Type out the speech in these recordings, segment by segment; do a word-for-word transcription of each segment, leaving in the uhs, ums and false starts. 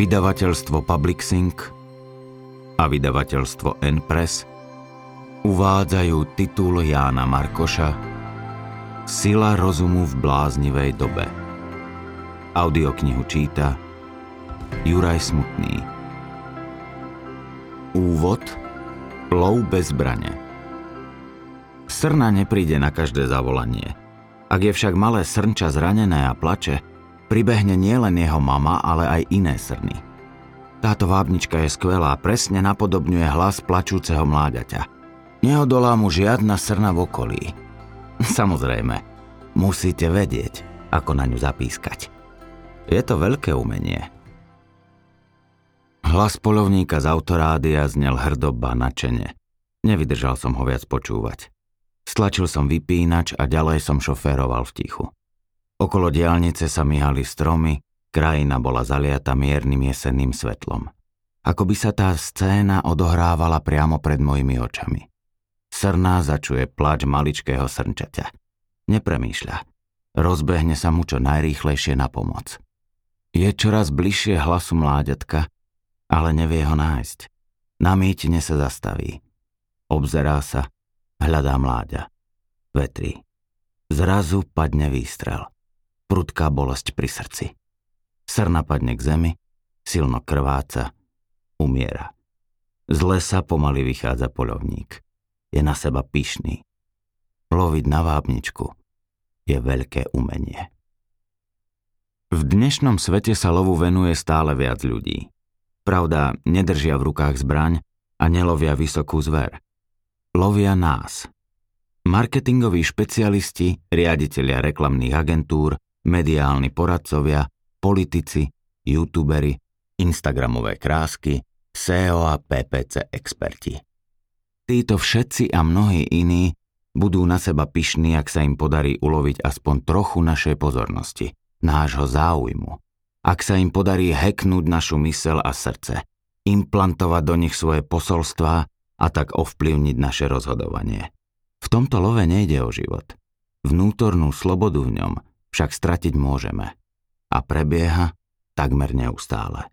Vydavateľstvo Publixing a vydavateľstvo N-Press uvádzajú titul Jána Markoša Sila rozumu v bláznivej dobe. Audioknihu číta Juraj Smutný. Úvod. Lov bez zbrane. Srna nepríde na každé zavolanie. Ak je však malé srnča zranené a plače, pribehne nielen jeho mama, ale aj iné srny. Táto vábnička je skvelá, presne napodobňuje hlas plačúceho mláďaťa. Neodolá mu žiadna srna v okolí. Samozrejme, musíte vedieť, ako na ňu zapískať. Je to veľké umenie. Hlas poľovníka z autorádia znel hrdo ba nadšene. Nevydržal som ho viac počúvať. Stlačil som vypínač a ďalej som šoféroval v tichu. Okolo diaľnice sa myhali stromy, krajina bola zaliata miernym jesenným svetlom. Ako by sa tá scéna odohrávala priamo pred mojimi očami. Srna začuje plač maličkého srnčaťa. Nepremýšľa. Rozbehne sa mu čo najrýchlejšie na pomoc. Je čoraz bližšie hlasu mláďatka, ale nevie ho nájsť. Na mýtine sa zastaví. Obzerá sa, hľadá mláďa. Vetrí. Zrazu padne výstrel. Prudká bolesť pri srdci. Srna padne k zemi, silno krváca, umiera. Z lesa pomaly vychádza poľovník. Je na seba pyšný. Loviť na vábničku je veľké umenie. V dnešnom svete sa lovu venuje stále viac ľudí. Pravda, nedržia v rukách zbraň a nelovia vysokú zver. Lovia nás. Marketingoví špecialisti, riaditelia reklamných agentúr, mediálni poradcovia, politici, youtuberi, instagramové krásky, es e o a pé pé cé experti. Títo všetci a mnohí iní budú na seba pyšní, ak sa im podarí uloviť aspoň trochu našej pozornosti, nášho záujmu. Ak sa im podarí hacknúť našu myseľ a srdce, implantovať do nich svoje posolstvá a tak ovplyvniť naše rozhodovanie. V tomto love nejde o život. Vnútornú slobodu v ňom však stratiť môžeme. A prebieha takmer neustále.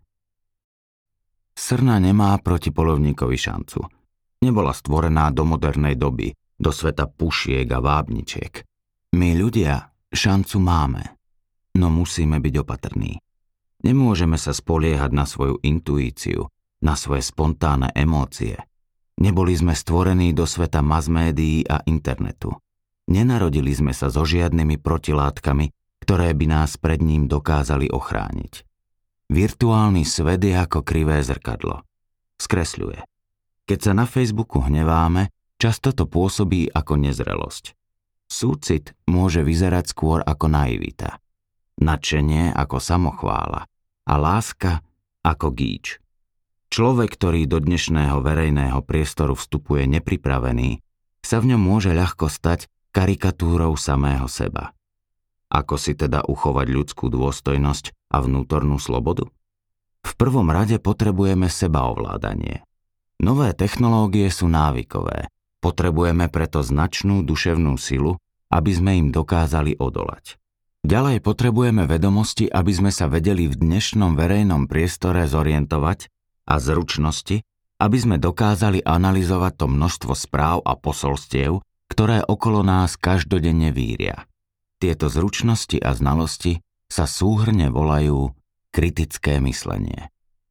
Srna nemá proti poľovníkovi šancu. Nebola stvorená do modernej doby, do sveta pušiek a vábničiek. My ľudia šancu máme, no musíme byť opatrní. Nemôžeme sa spoliehať na svoju intuíciu, na svoje spontánne emócie. Neboli sme stvorení do sveta masmédií a internetu. Nenarodili sme sa so žiadnymi protilátkami, ktoré by nás pred ním dokázali ochrániť. Virtuálny svet je ako krivé zrkadlo. Skresľuje. Keď sa na Facebooku hneváme, často to pôsobí ako nezrelosť. Súcit môže vyzerať skôr ako naivita. Nadšenie ako samochvála a láska ako gíč. Človek, ktorý do dnešného verejného priestoru vstupuje nepripravený, sa v ňom môže ľahko stať karikatúrou samého seba. Ako si teda uchovať ľudskú dôstojnosť a vnútornú slobodu? V prvom rade potrebujeme sebaovládanie. Nové technológie sú návykové. Potrebujeme preto značnú duševnú silu, aby sme im dokázali odolať. Ďalej potrebujeme vedomosti, aby sme sa vedeli v dnešnom verejnom priestore zorientovať a zručnosti, aby sme dokázali analyzovať to množstvo správ a posolstiev, ktoré okolo nás každodenne víria. Tieto zručnosti a znalosti sa súhrne volajú kritické myslenie.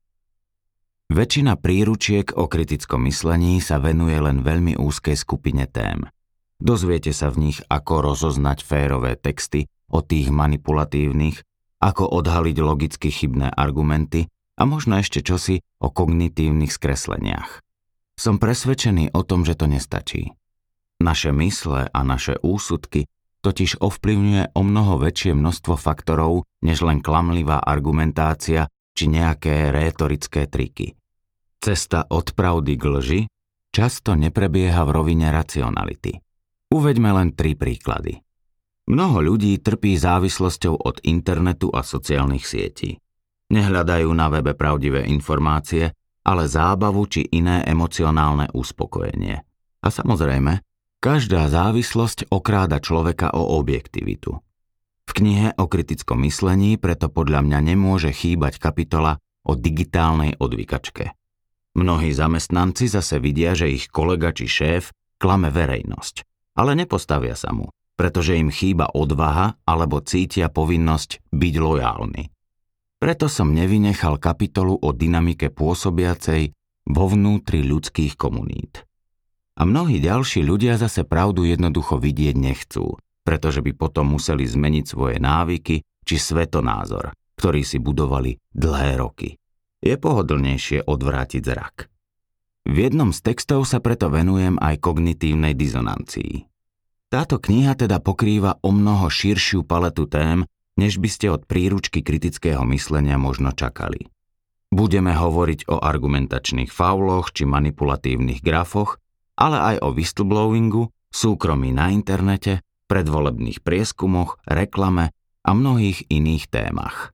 Väčšina príručiek o kritickom myslení sa venuje len veľmi úzkej skupine tém. Dozviete sa v nich, ako rozoznať férové texty od tých manipulatívnych, ako odhaliť logicky chybné argumenty a možno ešte čosi o kognitívnych skresleniach. Som presvedčený o tom, že to nestačí. Naše mysle a naše úsudky totiž ovplyvňuje o mnoho väčšie množstvo faktorov, než len klamlivá argumentácia či nejaké rétorické triky. Cesta od pravdy k lži často neprebieha v rovine racionality. Uveďme len tri príklady. Mnoho ľudí trpí závislosťou od internetu a sociálnych sietí. Nehľadajú na webe pravdivé informácie, ale zábavu či iné emocionálne uspokojenie. A samozrejme, každá závislosť okráda človeka o objektivitu. V knihe o kritickom myslení preto podľa mňa nemôže chýbať kapitola o digitálnej odvykačke. Mnohí zamestnanci zase vidia, že ich kolega či šéf klame verejnosť, ale nepostavia sa mu, pretože im chýba odvaha alebo cítia povinnosť byť lojálni. Preto som nevynechal kapitolu o dynamike pôsobiacej vo vnútri ľudských komunít. A mnohí ďalší ľudia zase pravdu jednoducho vidieť nechcú, pretože by potom museli zmeniť svoje návyky či svetonázor, ktorý si budovali dlhé roky. Je pohodlnejšie odvrátiť zrak. V jednom z textov sa preto venujem aj kognitívnej dizonancii. Táto kniha teda pokrýva o mnoho širšiu paletu tém, než by ste od príručky kritického myslenia možno čakali. Budeme hovoriť o argumentačných fauloch či manipulatívnych grafoch, ale aj o whistleblowingu, súkromí na internete, predvolebných prieskumoch, reklame a mnohých iných témach.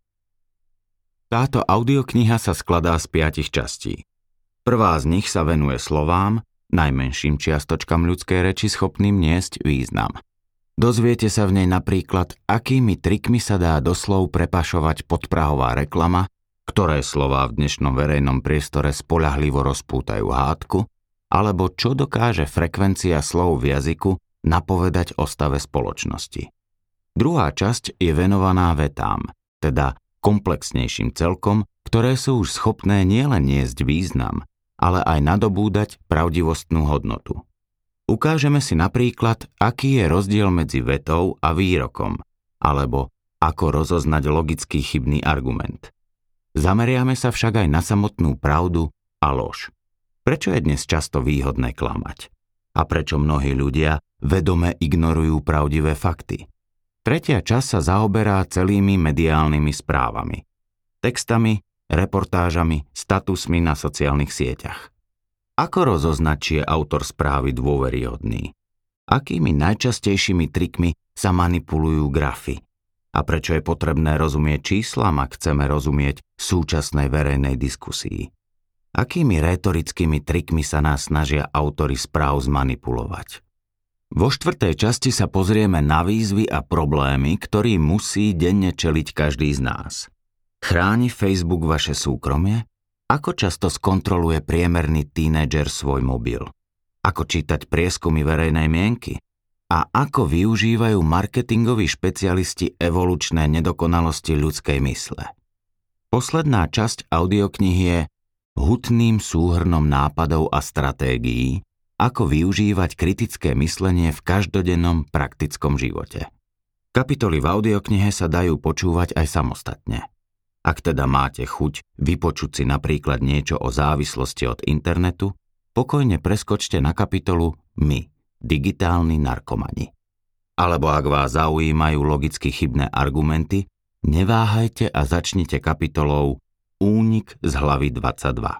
Táto audiokniha sa skladá z piatich častí. Prvá z nich sa venuje slovám, najmenším čiastočkám ľudskej reči schopným niesť význam. Dozviete sa v nej napríklad, akými trikmi sa dá do slov prepašovať podprahová reklama, ktoré slová v dnešnom verejnom priestore spoľahlivo rozpútajú hádku, alebo čo dokáže frekvencia slov v jazyku napovedať o stave spoločnosti. Druhá časť je venovaná vetám, teda komplexnejším celkom, ktoré sú už schopné nielen niesť význam, ale aj nadobúdať pravdivostnú hodnotu. Ukážeme si napríklad, aký je rozdiel medzi vetou a výrokom, alebo ako rozoznať logický chybný argument. Zameriame sa však aj na samotnú pravdu a lož. Prečo je dnes často výhodné klamať? A prečo mnohí ľudia vedome ignorujú pravdivé fakty? Tretia časť sa zaoberá celými mediálnymi správami, textami, reportážami, statusmi na sociálnych sieťach. Ako rozoznať, či je autor správy dôveryhodný? Akými najčastejšími trikmi sa manipulujú grafy? A prečo je potrebné rozumieť číslam, ak chceme rozumieť súčasnej verejnej diskusii? Akými rétorickými trikmi sa nás snažia autori správ zmanipulovať? Vo štvrtej časti sa pozrieme na výzvy a problémy, ktorým musí denne čeliť každý z nás. Chráni Facebook vaše súkromie? Ako často skontroluje priemerný tínedžer svoj mobil? Ako čítať prieskumy verejnej mienky? A ako využívajú marketingoví špecialisti evolučné nedokonalosti ľudskej mysle? Posledná časť audioknihy je hutným súhrnom nápadov a stratégií, ako využívať kritické myslenie v každodennom praktickom živote. Kapitoly v audioknihe sa dajú počúvať aj samostatne. Ak teda máte chuť vypočuť si napríklad niečo o závislosti od internetu, pokojne preskočte na kapitolu My, digitálni narkomani. Alebo ak vás zaujímajú logicky chybné argumenty, neváhajte a začnite kapitolou Únik z hlavy dvadsaťdva.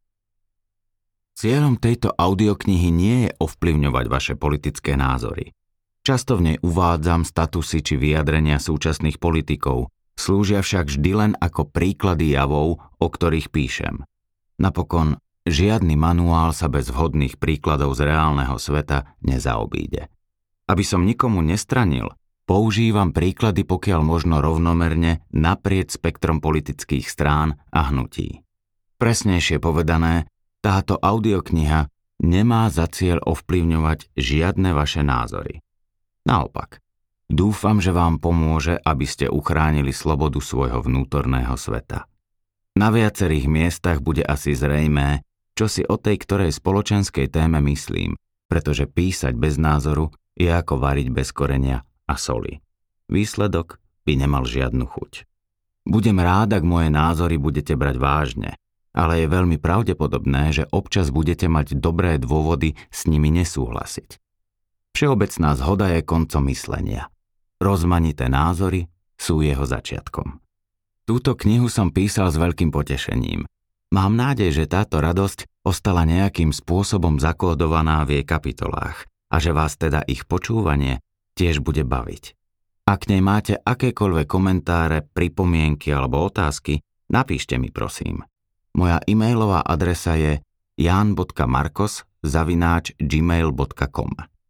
Cieľom tejto audioknihy nie je ovplyvňovať vaše politické názory. Často v nej uvádzam statusy či vyjadrenia súčasných politikov, slúžia však vždy len ako príklady javov, o ktorých píšem. Napokon, žiadny manuál sa bez vhodných príkladov z reálneho sveta nezaobíde. Aby som nikomu nestranil, používam príklady pokiaľ možno rovnomerne naprieč spektrom politických strán a hnutí. Presnejšie povedané, táto audiokniha nemá za cieľ ovplyvňovať žiadne vaše názory. Naopak, dúfam, že vám pomôže, aby ste uchránili slobodu svojho vnútorného sveta. Na viacerých miestach bude asi zrejmé, čo si o tej ktorej spoločenskej téme myslím, pretože písať bez názoru je ako variť bez korenia a soli. Výsledok by nemal žiadnu chuť. Budem rád, ak moje názory budete brať vážne, ale je veľmi pravdepodobné, že občas budete mať dobré dôvody s nimi nesúhlasiť. Všeobecná zhoda je koncom myslenia. Rozmanité názory sú jeho začiatkom. Túto knihu som písal s veľkým potešením. Mám nádej, že táto radosť ostala nejakým spôsobom zakódovaná v jej kapitolách a že vás teda ich počúvanie tiež bude baviť. Ak nej máte akékoľvek komentáre, pripomienky alebo otázky, napíšte mi prosím. Moja e-mailová adresa je jan bodka markos zavináč gmail bodka com.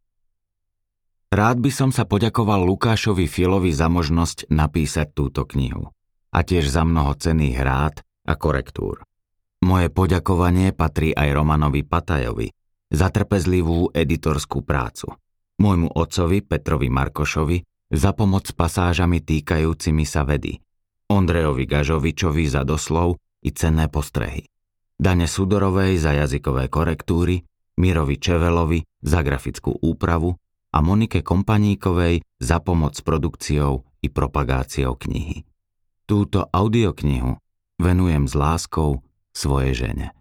Rád by som sa poďakoval Lukášovi Filovi za možnosť napísať túto knihu a tiež za mnoho cenných rád, a korektúr. Moje poďakovanie patrí aj Romanovi Patajovi za trpezlivú editorskú prácu, môjmu otcovi Petrovi Markošovi za pomoc s pasážami týkajúcimi sa vedy, Ondrejovi Gažovičovi za doslov i cenné postrehy, Dane Sudorovej za jazykové korektúry, Mirovi Čevelovi za grafickú úpravu a Monike Kompaníkovej za pomoc s produkciou i propagáciou knihy. Túto audioknihu venujem s láskou svojej žene.